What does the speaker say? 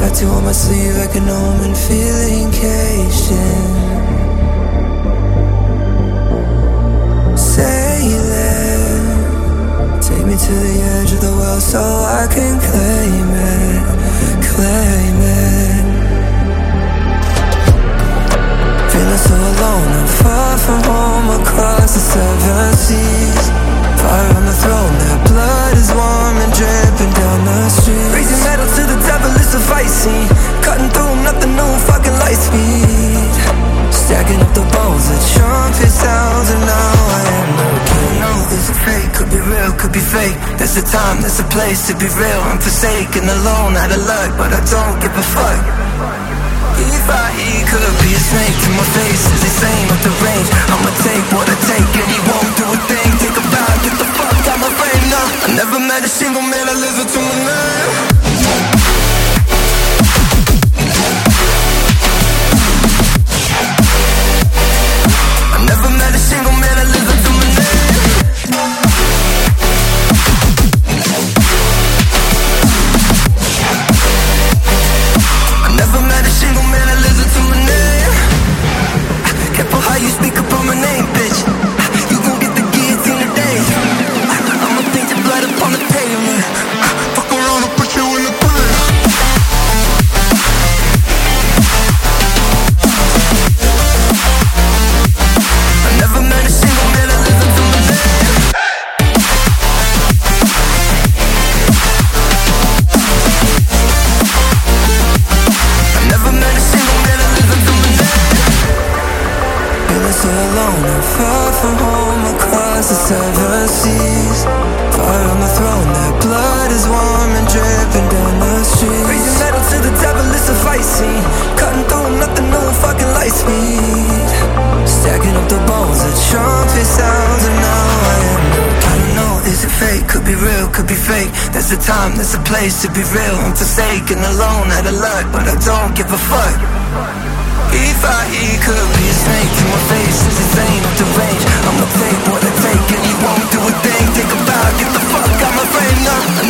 Tattoo on my sleeve like an omen, feeling Cajun. Sailing, take me to the edge of the world so I can claim it, claim it. Feeling so alone, I'm far from home across the seven seas. Fire on the throne, their blood is warm and dripping down the street. Raising metal to the devil, it's a fight scene. Cutting through nothing new, fucking light speed. Stacking up the bones, the trumpet sounds, and now I am no king. No, is it fake? Could be real, could be fake. There's a time, there's a place to be real. I'm forsaken, alone, out of luck, but I don't give a fuck. If he could be a snake to my face, is he sane with the range? I'ma take what I take and he won't do a thing. Take a bow, get the fuck out my frame now. I never met a single man that listened to my name. So alone and far from home across the seven seas. Fire on the throne, their blood is warm and dripping down the street. Raising metal to the devil, it's a fight scene. Cutting through nothing new, fucking light speed. Stacking up the bones, the trumpet sounds, and now I am no king. I don't know, is it fake? Could be real, could be fake. There's a time, there's a place to be real. I'm forsaken, alone, out of luck, but I don't give a fuck. If he could be a snake to my face, is he sane with the range? I'ma take what I take and he won't do a thing. Take a bow, get the fuck out my frame now. I